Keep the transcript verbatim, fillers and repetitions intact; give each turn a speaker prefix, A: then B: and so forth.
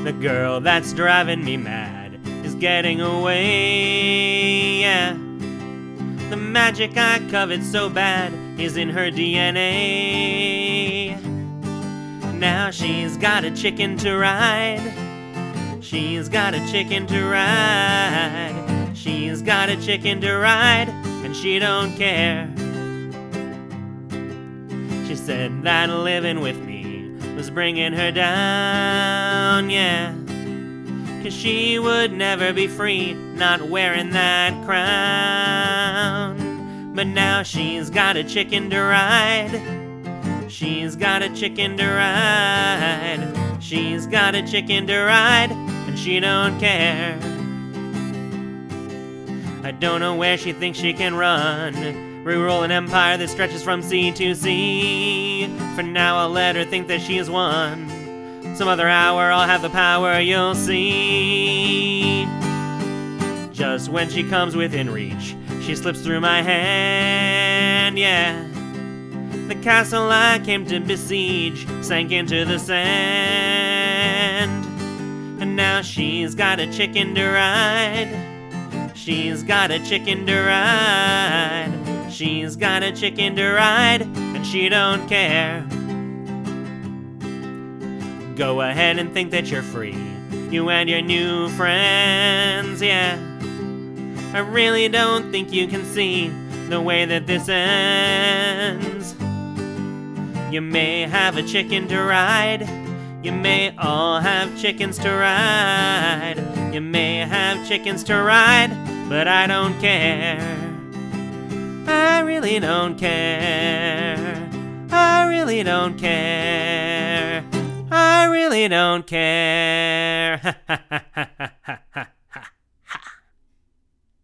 A: The girl that's driving me mad is getting away, yeah. The magic I covet so bad is in her D N A. Now she's got a chicken to ride. She's got a chicken to ride. She's got a chicken to ride, and she don't care. She said that living with me was bringing her down, yeah. 'Cause she would never be free, not wearing that crown. But now she's got a chicken to ride. She's got a chicken to ride. She's got a chicken to ride, and she don't care. I don't know where she thinks she can run, re-roll an empire that stretches from sea to sea. For now I'll let her think that she has won. Some other hour I'll have the power, you'll see. Just when she comes within reach, she slips through my hand, yeah. The castle I came to besiege sank into the sand. And now she's got a chicken to ride. She's got a chicken to ride. She's got a chicken to ride, and she don't care. Go ahead and think that you're free, you and your new friends, yeah. I really don't think you can see the way that this ends. You may have a chicken to ride. You may all have chickens to ride. You may have chickens to ride, but I don't care. I really don't care. I really don't care. I really don't care.